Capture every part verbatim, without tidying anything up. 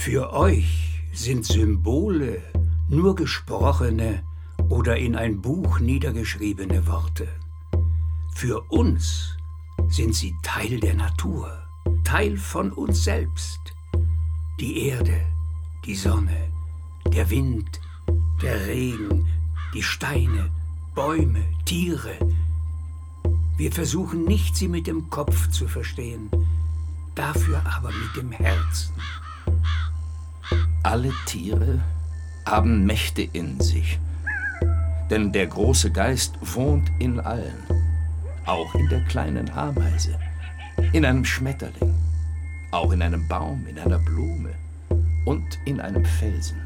Für euch sind Symbole nur gesprochene oder in ein Buch niedergeschriebene Worte. Für uns sind sie Teil der Natur, Teil von uns selbst. Die Erde, die Sonne, der Wind, der Regen, die Steine, Bäume, Tiere. Wir versuchen nicht, sie mit dem Kopf zu verstehen, dafür aber mit dem Herzen. Alle Tiere haben Mächte in sich, denn der große Geist wohnt in allen, auch in der kleinen Ameise, in einem Schmetterling, auch in einem Baum, in einer Blume und in einem Felsen.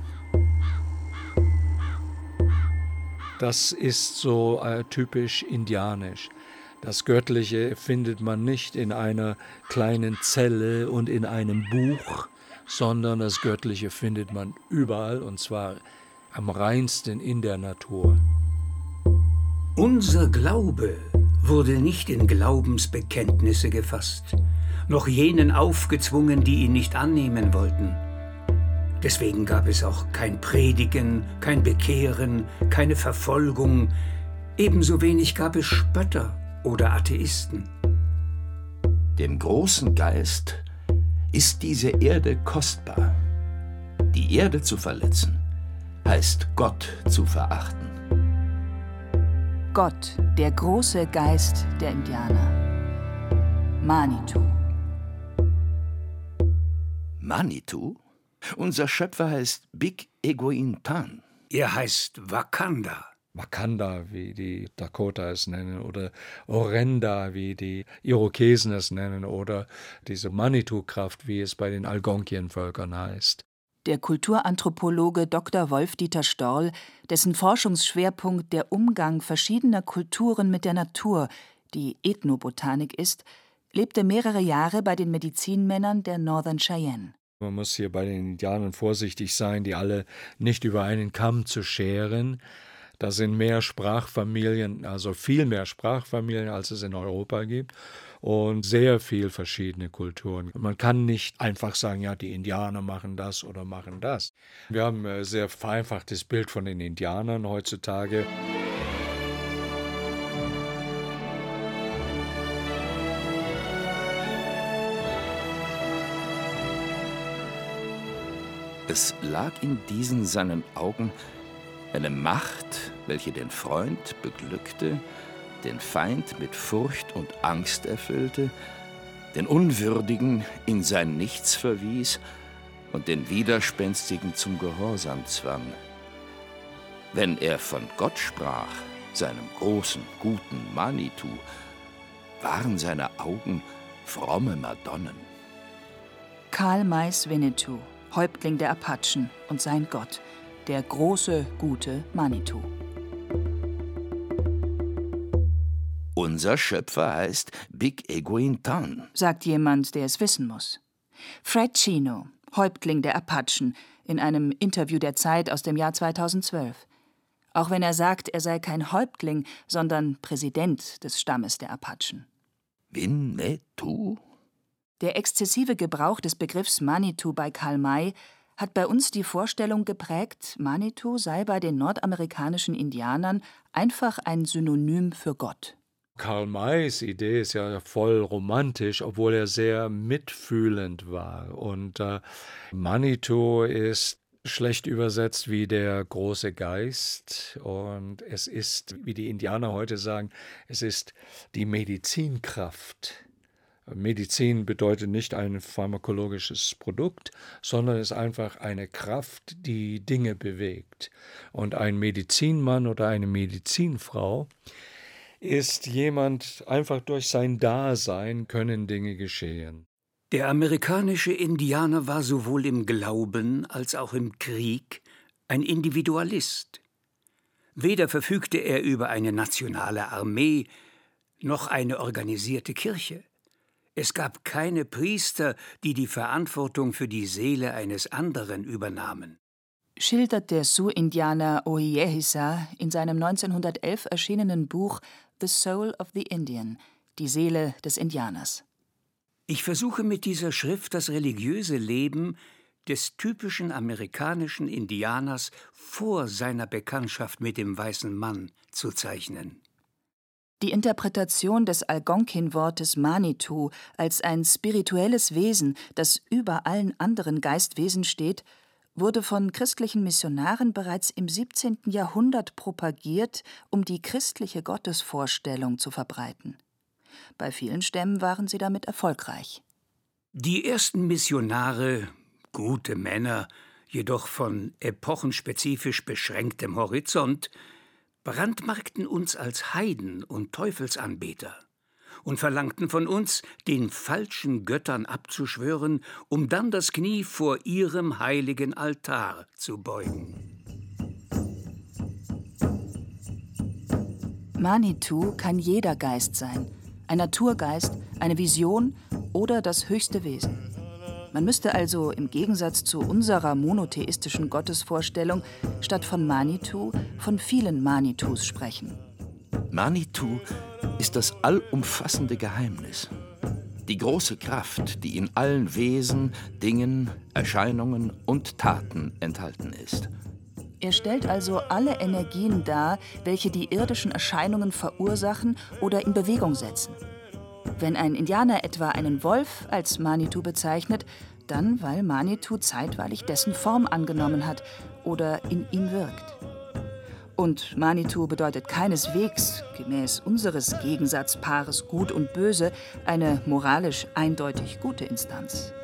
Das ist so äh, typisch indianisch. Das Göttliche findet man nicht in einer kleinen Zelle und in einem Buch, sondern das Göttliche findet man überall, und zwar am reinsten in der Natur. Unser Glaube wurde nicht in Glaubensbekenntnisse gefasst, noch jenen aufgezwungen, die ihn nicht annehmen wollten. Deswegen gab es auch kein Predigen, kein Bekehren, keine Verfolgung. Ebenso wenig gab es Spötter oder Atheisten. Dem großen Geist ist diese Erde kostbar. Die Erde zu verletzen, heißt Gott zu verachten. Gott, der große Geist der Indianer. Manitou. Manitou? Unser Schöpfer heißt Big Egoin-Tan. Er heißt Wakanda. Wakanda, wie die Dakota es nennen, oder Orenda, wie die Irokesen es nennen, oder diese Manitou-Kraft, wie es bei den Algonquien-Völkern heißt. Der Kulturanthropologe Doktor Wolf-Dieter Storl, dessen Forschungsschwerpunkt der Umgang verschiedener Kulturen mit der Natur, die Ethnobotanik ist, lebte mehrere Jahre bei den Medizinmännern der Northern Cheyenne. Man muss hier bei den Indianern vorsichtig sein, die alle nicht über einen Kamm zu scheren. Da sind mehr Sprachfamilien, also viel mehr Sprachfamilien, als es in Europa gibt, und sehr viel verschiedene Kulturen. Man kann nicht einfach sagen, ja, die Indianer machen das oder machen das. Wir haben ein sehr vereinfachtes Bild von den Indianern heutzutage. Es lag in diesen seinen Augen eine Macht, welche den Freund beglückte, den Feind mit Furcht und Angst erfüllte, den Unwürdigen in sein Nichts verwies und den Widerspenstigen zum Gehorsam zwang. Wenn er von Gott sprach, seinem großen, guten Manitou, waren seine Augen fromme Madonnen. Karl Mays Winnetou, Häuptling der Apachen und sein Gott, der große, gute Manitou. Unser Schöpfer heißt Big Egoin-Tan, sagt jemand, der es wissen muss. Fred Chino, Häuptling der Apachen, in einem Interview der Zeit aus dem Jahr zweitausendzwölf. Auch wenn er sagt, er sei kein Häuptling, sondern Präsident des Stammes der Apachen. Winnetou? Der exzessive Gebrauch des Begriffs Manitou bei Karl May hat bei uns die Vorstellung geprägt, Manitou sei bei den nordamerikanischen Indianern einfach ein Synonym für Gott. Karl Mays Idee ist ja voll romantisch, obwohl er sehr mitfühlend war. Und äh, Manitou ist schlecht übersetzt wie der große Geist. Und es ist, wie die Indianer heute sagen, es ist die Medizinkraft. Medizin bedeutet nicht ein pharmakologisches Produkt, sondern ist einfach eine Kraft, die Dinge bewegt. Und ein Medizinmann oder eine Medizinfrau ist jemand, einfach durch sein Dasein können Dinge geschehen. Der amerikanische Indianer war sowohl im Glauben als auch im Krieg ein Individualist. Weder verfügte er über eine nationale Armee noch eine organisierte Kirche. Es gab keine Priester, die die Verantwortung für die Seele eines anderen übernahmen. Schildert der Sioux-Indianer Ohiyehisa in seinem neunzehnhundertelf erschienenen Buch The Soul of the Indian, die Seele des Indianers. Ich versuche mit dieser Schrift das religiöse Leben des typischen amerikanischen Indianers vor seiner Bekanntschaft mit dem weißen Mann zu zeichnen. Die Interpretation des Algonquin-Wortes Manitou als ein spirituelles Wesen, das über allen anderen Geistwesen steht, wurde von christlichen Missionaren bereits im siebzehnten Jahrhundert propagiert, um die christliche Gottesvorstellung zu verbreiten. Bei vielen Stämmen waren sie damit erfolgreich. Die ersten Missionare, gute Männer, jedoch von epochenspezifisch beschränktem Horizont, brandmarkten uns als Heiden und Teufelsanbeter und verlangten von uns, den falschen Göttern abzuschwören, um dann das Knie vor ihrem heiligen Altar zu beugen. Manitou kann jeder Geist sein, ein Naturgeist, eine Vision oder das höchste Wesen. Man müsste also im Gegensatz zu unserer monotheistischen Gottesvorstellung statt von Manitou von vielen Manitous sprechen. Manitou ist das allumfassende Geheimnis. Die große Kraft, die in allen Wesen, Dingen, Erscheinungen und Taten enthalten ist. Er stellt also alle Energien dar, welche die irdischen Erscheinungen verursachen oder in Bewegung setzen. Wenn ein Indianer etwa einen Wolf als Manitou bezeichnet, dann weil Manitou zeitweilig dessen Form angenommen hat oder in ihm wirkt. Und Manitou bedeutet keineswegs, gemäß unseres Gegensatzpaares Gut und Böse, eine moralisch eindeutig gute Instanz.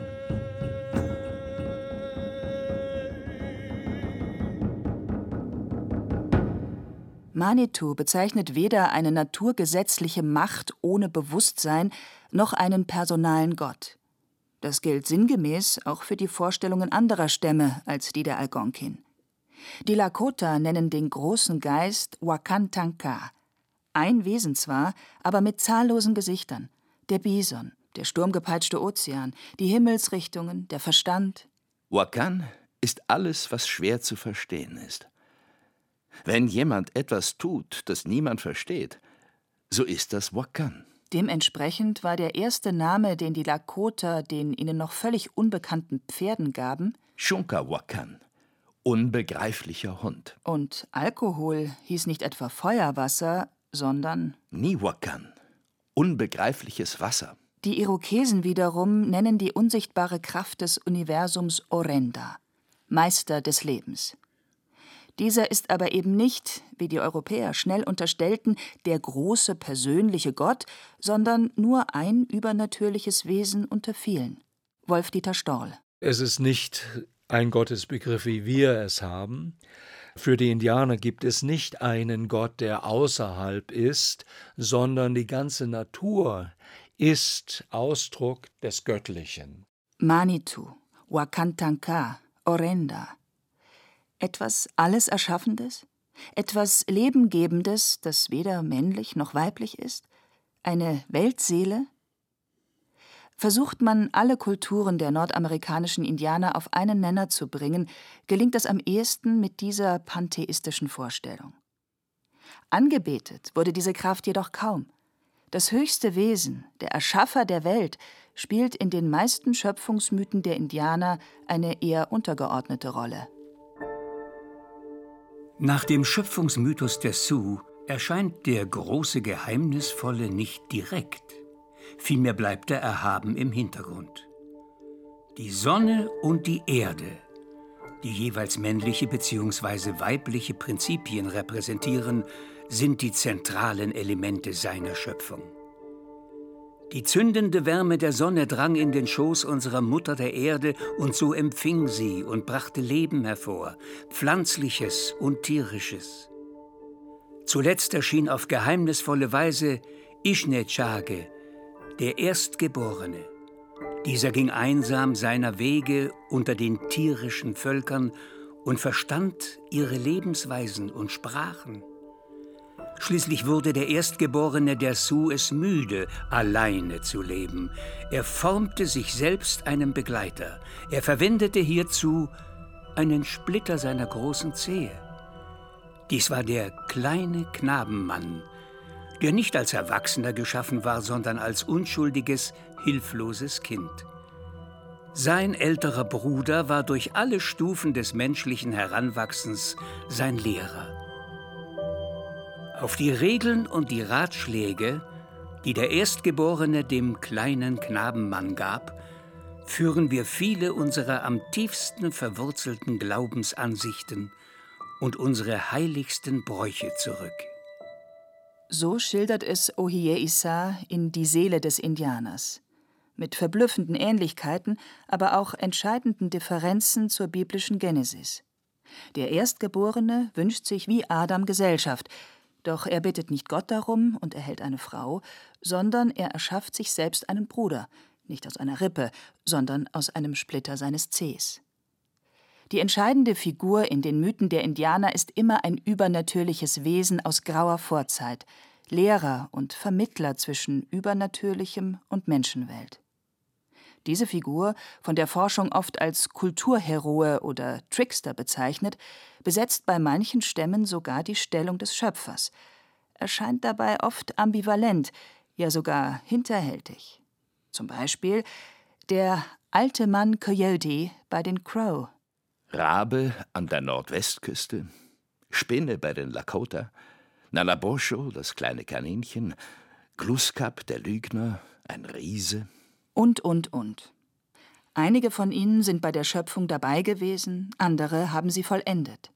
Manitou bezeichnet weder eine naturgesetzliche Macht ohne Bewusstsein noch einen personalen Gott. Das gilt sinngemäß auch für die Vorstellungen anderer Stämme als die der Algonquin. Die Lakota nennen den großen Geist Wakantanka. Ein Wesen zwar, aber mit zahllosen Gesichtern. Der Bison, der sturmgepeitschte Ozean, die Himmelsrichtungen, der Verstand. Wakan ist alles, was schwer zu verstehen ist. Wenn jemand etwas tut, das niemand versteht, so ist das Wakan. Dementsprechend war der erste Name, den die Lakota den ihnen noch völlig unbekannten Pferden gaben, Shunkawakan, unbegreiflicher Hund. Und Alkohol hieß nicht etwa Feuerwasser, sondern Niwakan, unbegreifliches Wasser. Die Irokesen wiederum nennen die unsichtbare Kraft des Universums Orenda, Meister des Lebens. Dieser ist aber eben nicht, wie die Europäer schnell unterstellten, der große persönliche Gott, sondern nur ein übernatürliches Wesen unter vielen. Wolf-Dieter Storl. Es ist nicht ein Gottesbegriff, wie wir es haben. Für die Indianer gibt es nicht einen Gott, der außerhalb ist, sondern die ganze Natur ist Ausdruck des Göttlichen. Manitou, Wakantanka, Orenda. Etwas alles Erschaffendes? Etwas Lebengebendes, das weder männlich noch weiblich ist? Eine Weltseele? Versucht man, alle Kulturen der nordamerikanischen Indianer auf einen Nenner zu bringen, gelingt das am ehesten mit dieser pantheistischen Vorstellung. Angebetet wurde diese Kraft jedoch kaum. Das höchste Wesen, der Erschaffer der Welt, spielt in den meisten Schöpfungsmythen der Indianer eine eher untergeordnete Rolle. Nach dem Schöpfungsmythos der Sioux erscheint der große Geheimnisvolle nicht direkt. Vielmehr bleibt er erhaben im Hintergrund. Die Sonne und die Erde, die jeweils männliche bzw. weibliche Prinzipien repräsentieren, sind die zentralen Elemente seiner Schöpfung. Die zündende Wärme der Sonne drang in den Schoß unserer Mutter der Erde, und so empfing sie und brachte Leben hervor, Pflanzliches und Tierisches. Zuletzt erschien auf geheimnisvolle Weise Ishnechage, der Erstgeborene. Dieser ging einsam seiner Wege unter den tierischen Völkern und verstand ihre Lebensweisen und Sprachen. Schließlich wurde der Erstgeborene der Sioux es müde, alleine zu leben. Er formte sich selbst einen Begleiter. Er verwendete hierzu einen Splitter seiner großen Zehe. Dies war der kleine Knabenmann, der nicht als Erwachsener geschaffen war, sondern als unschuldiges, hilfloses Kind. Sein älterer Bruder war durch alle Stufen des menschlichen Heranwachsens sein Lehrer. Auf die Regeln und die Ratschläge, die der Erstgeborene dem kleinen Knabenmann gab, führen wir viele unserer am tiefsten verwurzelten Glaubensansichten und unsere heiligsten Bräuche zurück. So schildert es Ohiyé Issa in Die Seele des Indianers. Mit verblüffenden Ähnlichkeiten, aber auch entscheidenden Differenzen zur biblischen Genesis. Der Erstgeborene wünscht sich wie Adam Gesellschaft, doch er bittet nicht Gott darum und erhält eine Frau, sondern er erschafft sich selbst einen Bruder, nicht aus einer Rippe, sondern aus einem Splitter seines Zehs. Die entscheidende Figur in den Mythen der Indianer ist immer ein übernatürliches Wesen aus grauer Vorzeit, Lehrer und Vermittler zwischen Übernatürlichem und Menschenwelt. Diese Figur, von der Forschung oft als Kulturheroe oder Trickster bezeichnet, besetzt bei manchen Stämmen sogar die Stellung des Schöpfers, erscheint dabei oft ambivalent, ja sogar hinterhältig. Zum Beispiel der alte Mann Coyote bei den Crow. Rabe an der Nordwestküste, Spinne bei den Lakota, Nalabosho, das kleine Kaninchen, Gluskap, der Lügner, ein Riese. Und, und, und. Einige von ihnen sind bei der Schöpfung dabei gewesen, andere haben sie vollendet.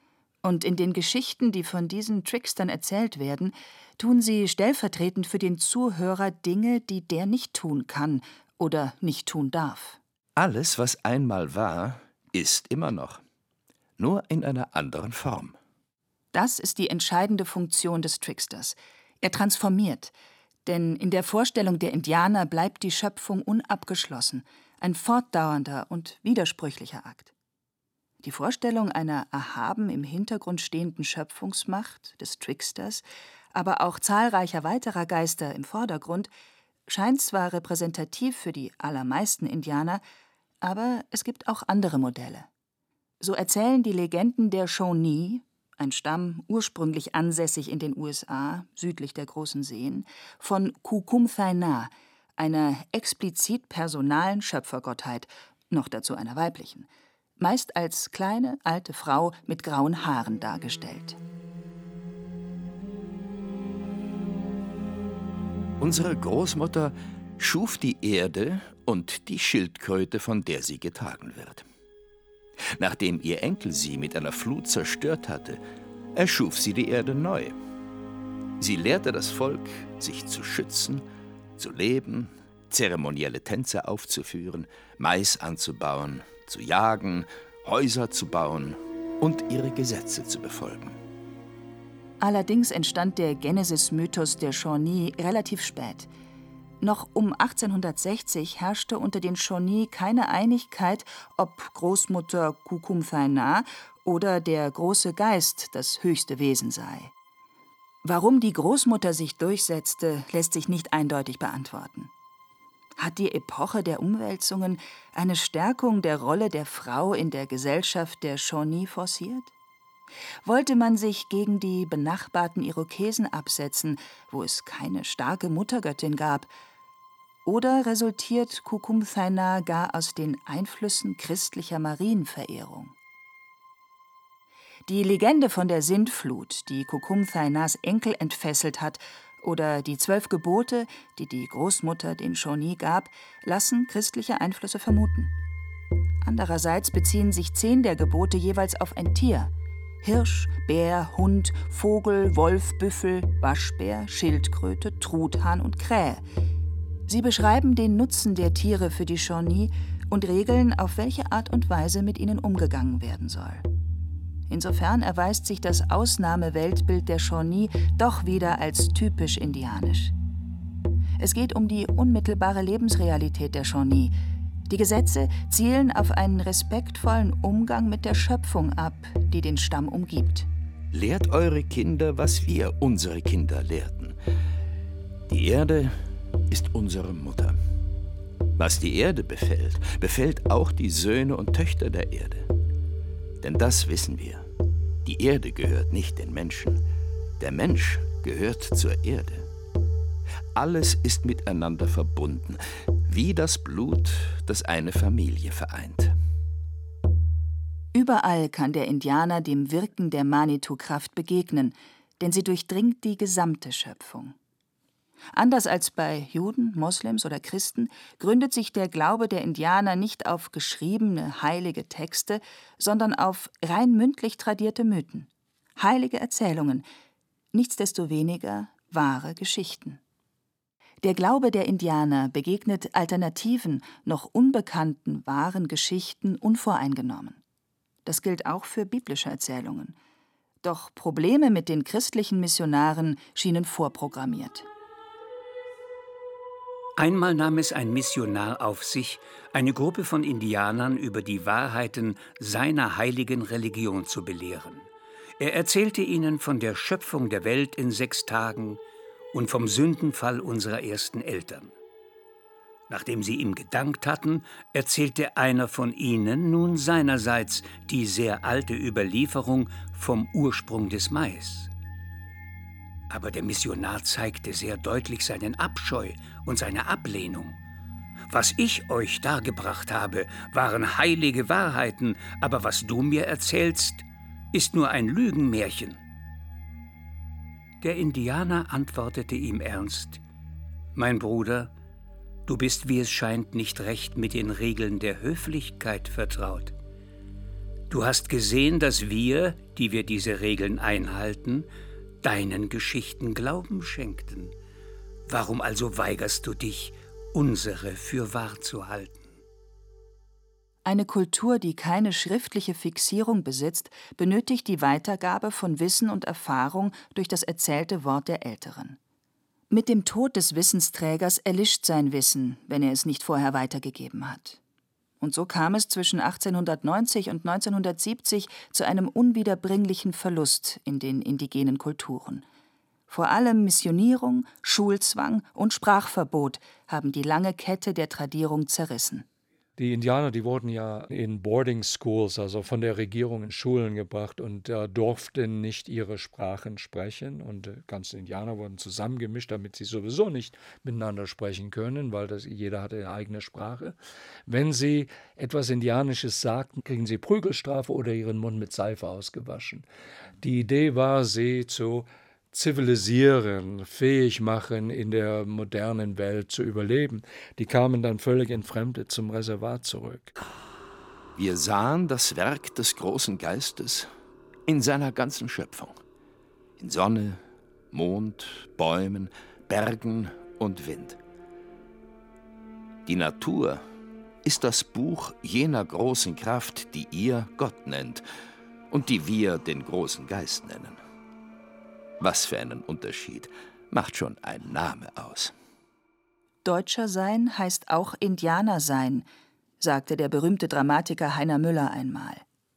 Und in den Geschichten, die von diesen Trickstern erzählt werden, tun sie stellvertretend für den Zuhörer Dinge, die der nicht tun kann oder nicht tun darf. Alles, was einmal war, ist immer noch, nur in einer anderen Form. Das ist die entscheidende Funktion des Tricksters. Er transformiert. Denn in der Vorstellung der Indianer bleibt die Schöpfung unabgeschlossen, ein fortdauernder und widersprüchlicher Akt. Die Vorstellung einer erhaben im Hintergrund stehenden Schöpfungsmacht, des Tricksters, aber auch zahlreicher weiterer Geister im Vordergrund, scheint zwar repräsentativ für die allermeisten Indianer, aber es gibt auch andere Modelle. So erzählen die Legenden der Shawnee, ein Stamm ursprünglich ansässig in den U S A, südlich der Großen Seen, von Kukum-Thayna, einer explizit personalen Schöpfergottheit, noch dazu einer weiblichen, meist als kleine, alte Frau mit grauen Haaren dargestellt. Unsere Großmutter schuf die Erde und die Schildkröte, von der sie getragen wird. Nachdem ihr Enkel sie mit einer Flut zerstört hatte, erschuf sie die Erde neu. Sie lehrte das Volk, sich zu schützen, zu leben, zeremonielle Tänze aufzuführen, Mais anzubauen, zu jagen, Häuser zu bauen und ihre Gesetze zu befolgen. Allerdings entstand der Genesis-Mythos der Shawnee relativ spät. Noch um achtzehnhundertsechzig herrschte unter den Shawnee keine Einigkeit, ob Großmutter Kukum-Thayna oder der große Geist das höchste Wesen sei. Warum die Großmutter sich durchsetzte, lässt sich nicht eindeutig beantworten. Hat die Epoche der Umwälzungen eine Stärkung der Rolle der Frau in der Gesellschaft der Shawnee forciert? Wollte man sich gegen die benachbarten Irokesen absetzen, wo es keine starke Muttergöttin gab? Oder resultiert Kukum-Thayna gar aus den Einflüssen christlicher Marienverehrung? Die Legende von der Sintflut, die Kukum-Thaynas Enkel entfesselt hat, oder die zwölf Gebote, die die Großmutter den Shawnee gab, lassen christliche Einflüsse vermuten. Andererseits beziehen sich zehn der Gebote jeweils auf ein Tier: Hirsch, Bär, Hund, Vogel, Wolf, Büffel, Waschbär, Schildkröte, Truthahn und Krähe. Sie beschreiben den Nutzen der Tiere für die Shawnee und regeln, auf welche Art und Weise mit ihnen umgegangen werden soll. Insofern erweist sich das Ausnahmeweltbild der Shawnee doch wieder als typisch indianisch. Es geht um die unmittelbare Lebensrealität der Shawnee. Die Gesetze zielen auf einen respektvollen Umgang mit der Schöpfung ab, die den Stamm umgibt. Lehrt eure Kinder, was wir unsere Kinder lehrten. Die Erde ist unsere Mutter. Was die Erde befällt, befällt auch die Söhne und Töchter der Erde. Denn das wissen wir. Die Erde gehört nicht den Menschen. Der Mensch gehört zur Erde. Alles ist miteinander verbunden. wie das Blut, das eine Familie vereint. Überall kann der Indianer dem Wirken der Manitou-Kraft begegnen, denn sie durchdringt die gesamte Schöpfung. Anders als bei Juden, Moslems oder Christen gründet sich der Glaube der Indianer nicht auf geschriebene, heilige Texte, sondern auf rein mündlich tradierte Mythen, heilige Erzählungen, nichtsdestoweniger wahre Geschichten. Der Glaube der Indianer begegnet alternativen, noch unbekannten, wahren Geschichten unvoreingenommen. Das gilt auch für biblische Erzählungen. Doch Probleme mit den christlichen Missionaren schienen vorprogrammiert. Einmal nahm es ein Missionar auf sich, eine Gruppe von Indianern über die Wahrheiten seiner heiligen Religion zu belehren. Er erzählte ihnen von der Schöpfung der Welt in sechs Tagen und vom Sündenfall unserer ersten Eltern. Nachdem sie ihm gedankt hatten, erzählte einer von ihnen nun seinerseits die sehr alte Überlieferung vom Ursprung des Mais. Aber der Missionar zeigte sehr deutlich seinen Abscheu und seine Ablehnung. Was ich euch dargebracht habe, waren heilige Wahrheiten, aber was du mir erzählst, ist nur ein Lügenmärchen. Der Indianer antwortete ihm ernst: Mein Bruder, du bist, wie es scheint, nicht recht mit den Regeln der Höflichkeit vertraut. Du hast gesehen, dass wir, die wir diese Regeln einhalten, deinen Geschichten Glauben schenkten. Warum also weigerst du dich, unsere für wahr zu halten? Eine Kultur, die keine schriftliche Fixierung besitzt, benötigt die Weitergabe von Wissen und Erfahrung durch das erzählte Wort der Älteren. Mit dem Tod des Wissensträgers erlischt sein Wissen, wenn er es nicht vorher weitergegeben hat. Und so kam es zwischen achtzehnhundertneunzig und neunzehnhundertsiebzig zu einem unwiederbringlichen Verlust in den indigenen Kulturen. Vor allem Missionierung, Schulzwang und Sprachverbot haben die lange Kette der Tradierung zerrissen. Die Indianer, die wurden ja in Boarding Schools, also von der Regierung in Schulen gebracht und äh, durften nicht ihre Sprachen sprechen. Und äh, ganze Indianer wurden zusammengemischt, damit sie sowieso nicht miteinander sprechen können, weil das, jeder hatte eine eigene Sprache. Wenn sie etwas Indianisches sagten, kriegen sie Prügelstrafe oder ihren Mund mit Seife ausgewaschen. Die Idee war, sie zu zivilisieren, fähig machen, in der modernen Welt zu überleben. Die kamen dann völlig entfremdet zum Reservat zurück. Wir sahen das Werk des großen Geistes in seiner ganzen Schöpfung. In Sonne, Mond, Bäumen, Bergen und Wind. Die Natur ist das Buch jener großen Kraft, die ihr Gott nennt und die wir den großen Geist nennen. Was für einen Unterschied macht schon ein Name aus. Deutscher sein heißt auch Indianer sein, sagte der berühmte Dramatiker Heiner Müller einmal.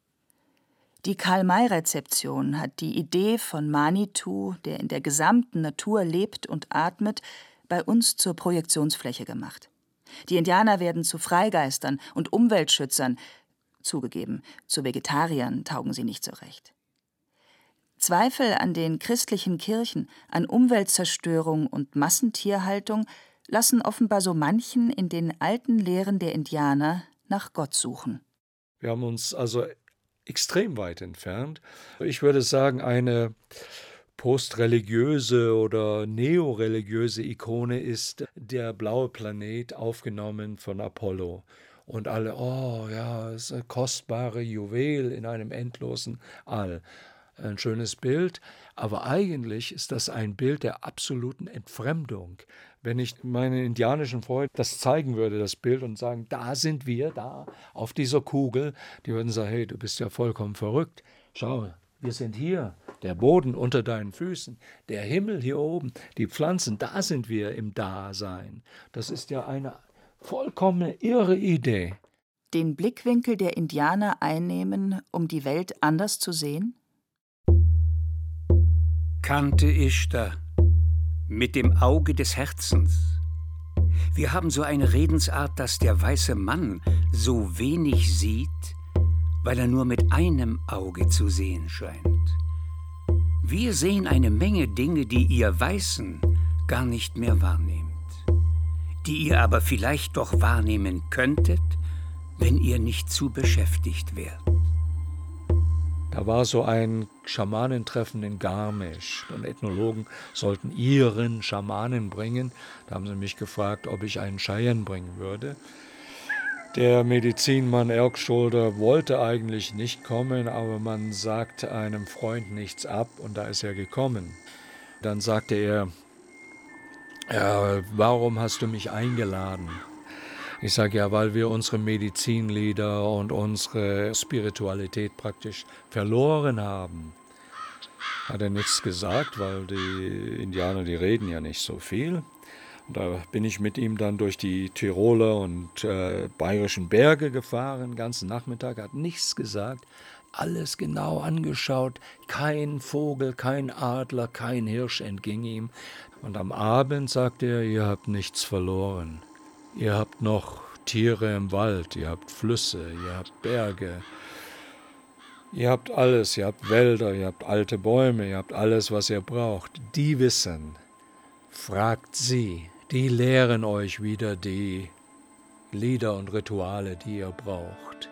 Die Karl-May-Rezeption hat die Idee von Manitou, der in der gesamten Natur lebt und atmet, bei uns zur Projektionsfläche gemacht. Die Indianer werden zu Freigeistern und Umweltschützern. Zugegeben, zu Vegetariern taugen sie nicht so recht. Zweifel an den christlichen Kirchen, an Umweltzerstörung und Massentierhaltung lassen offenbar so manchen in den alten Lehren der Indianer nach Gott suchen. Wir haben uns also extrem weit entfernt. Ich würde sagen, eine postreligiöse oder neoreligiöse Ikone ist der blaue Planet, aufgenommen von Apollo. Und alle, oh ja, es ist ein kostbare Juwel in einem endlosen All. Ein schönes Bild, aber eigentlich ist das ein Bild der absoluten Entfremdung. Wenn ich meinen indianischen Freunden das zeigen würde, das Bild, und sagen, da sind wir, da, auf dieser Kugel, die würden sagen, hey, du bist ja vollkommen verrückt. Schau, wir sind hier, der Boden unter deinen Füßen, der Himmel hier oben, die Pflanzen, da sind wir im Dasein. Das ist ja eine vollkommen irre Idee. Den Blickwinkel der Indianer einnehmen, um die Welt anders zu sehen? Kannte Ishtar mit dem Auge des Herzens. Wir haben so eine Redensart, dass der weiße Mann so wenig sieht, weil er nur mit einem Auge zu sehen scheint. Wir sehen eine Menge Dinge, die ihr Weißen gar nicht mehr wahrnehmt. die ihr aber vielleicht doch wahrnehmen könntet, wenn ihr nicht zu beschäftigt wärt. Da war so ein Schamanentreffen in Garmisch und Ethnologen sollten ihren Schamanen bringen. Da haben sie mich gefragt, ob ich einen Cheyenne bringen würde. Der Medizinmann Erkschulder wollte eigentlich nicht kommen, aber man sagte einem Freund nichts ab und da ist er gekommen. Dann sagte er, ja, warum hast du mich eingeladen? Ich sage, ja, weil wir unsere Medizinlieder und unsere Spiritualität praktisch verloren haben. Hat er nichts gesagt, weil die Indianer, die reden ja nicht so viel. Und da bin ich mit ihm dann durch die Tiroler und äh, bayerischen Berge gefahren, den ganzen Nachmittag, hat nichts gesagt, alles genau angeschaut, kein Vogel, kein Adler, kein Hirsch entging ihm. Und am Abend sagte er, ihr habt nichts verloren. Ihr habt noch Tiere im Wald, ihr habt Flüsse, ihr habt Berge. Ihr habt alles, ihr habt Wälder, ihr habt alte Bäume, ihr habt alles, was ihr braucht. Die wissen, fragt sie, die lehren euch wieder die Lieder und Rituale, die ihr braucht.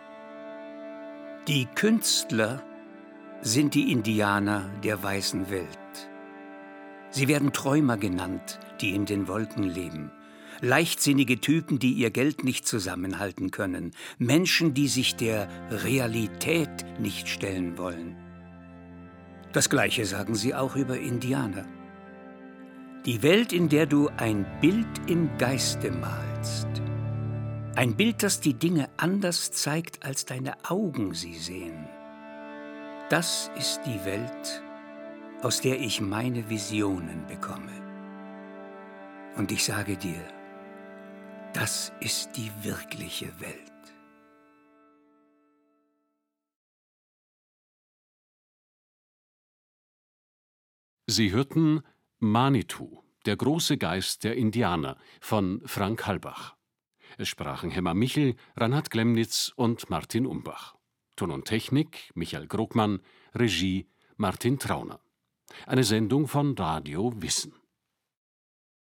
Die Künstler sind die Indianer der weißen Welt. Sie werden Träumer genannt, die in den Wolken leben. Leichtsinnige Typen, die ihr Geld nicht zusammenhalten können. Menschen, die sich der Realität nicht stellen wollen. Das Gleiche sagen sie auch über Indianer. Die Welt, in der du ein Bild im Geiste malst. Ein Bild, das die Dinge anders zeigt, als deine Augen sie sehen. Das ist die Welt, aus der ich meine Visionen bekomme. Und ich sage dir, das ist die wirkliche Welt. Sie hörten Manitou, der große Geist der Indianer von Frank Halbach. Es sprachen Hemmer Michel, Reinhard Glemnitz und Martin Umbach. Ton und Technik Michael Krogmann, Regie Martin Trauner. Eine Sendung von Radio Wissen.